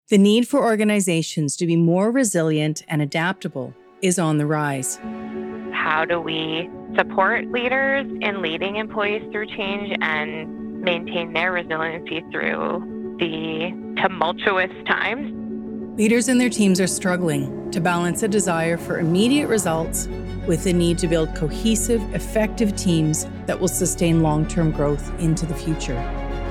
The need for organizations to be more resilient and adaptable is on the rise. How do we support leaders in leading employees through change and maintain their resiliency through the tumultuous times? Leaders and their teams are struggling to balance a desire for immediate results with the need to build cohesive, effective teams that will sustain long-term growth into the future.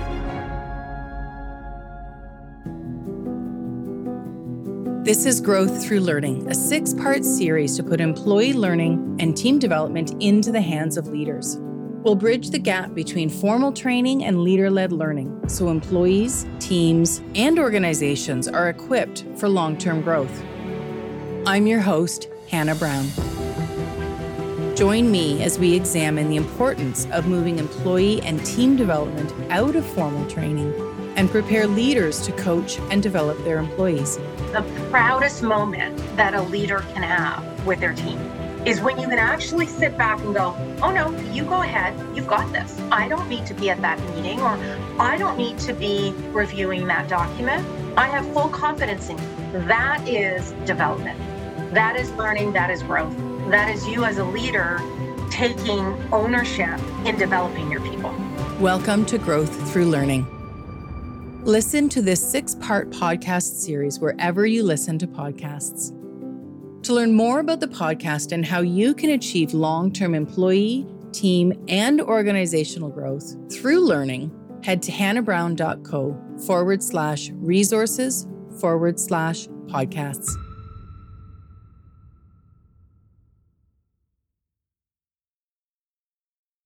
This is Growth Through Learning, a 6-part series to put employee learning and team development into the hands of leaders. We'll bridge the gap between formal training and leader-led learning so employees, teams, and organizations are equipped for long-term growth. I'm your host, Hannah Brown. Join me as we examine the importance of moving employee and team development out of formal training and prepare leaders to coach and develop their employees. The proudest moment that a leader can have with their team is when you can actually sit back and go, oh no, you go ahead, you've got this. I don't need to be at that meeting, or I don't need to be reviewing that document. I have full confidence in you. That is development. That is learning, that is growth. That is you as a leader taking ownership in developing your people. Welcome to Growth Through Learning. Listen to this 6-part podcast series wherever you listen to podcasts. To learn more about the podcast and how you can achieve long-term employee, team, and organizational growth through learning, head to hannahbrown.co/resources/podcasts.